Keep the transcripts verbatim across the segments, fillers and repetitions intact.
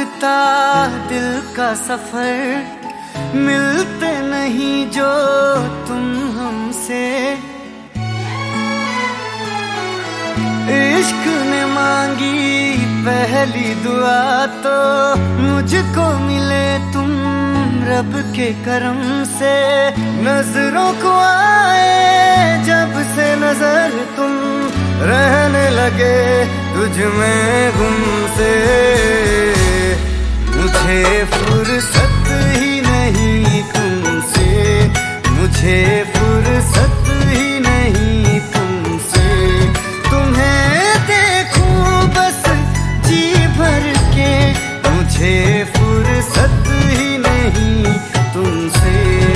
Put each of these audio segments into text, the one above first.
बनता दिल का सफर, मिलते नहीं जो तुम हमसे। इश्क ने मांगी पहली दुआ तो मुझको मिले तुम रब के करम से। नजरों को आए जब से नजर तुम, रहने लगे तुझ में गुम से। मुझे फुर्सत ही नहीं तुमसे, मुझे फुर्सत ही नहीं तुमसे। तुम्हें देखूं बस जी भर के, मुझे फुर्सत ही नहीं तुमसे।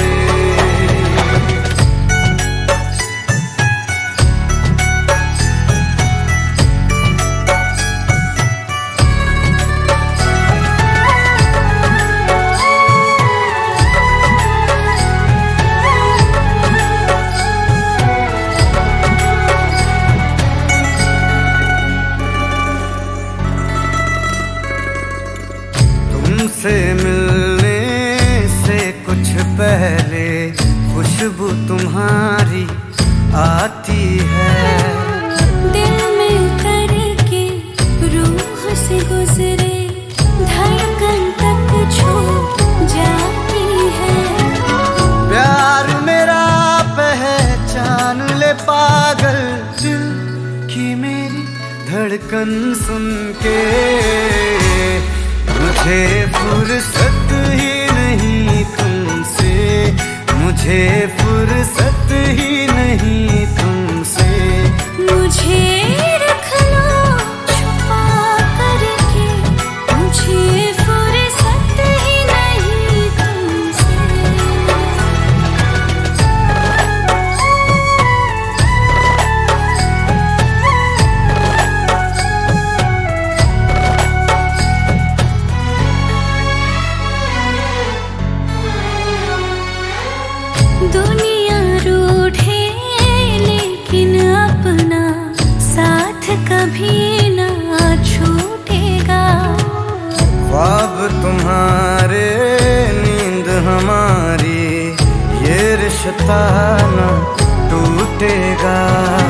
तुमसे मिलने से कुछ पहले खुशबू तुम्हारी आती है। दिल में उतर के रूह से गुजरे, धड़कन तक छू जाती है। प्यार मेरा पहचान ले पागल, दिल की मेरी धड़कन सुन के। मुझे फुर्सत ही नहीं तुमसे, मुझे फुर्सत ही नहीं तुमसे। मुझे रख लो छुपा करके, मुझे फुर्सत ही नहीं तुमसे। दुनिया रूठे लेकिन अपना साथ कभी ना छूटेगा। ख्वाब तुम्हारे नींद हमारी, ये रिश्ता न टूटेगा।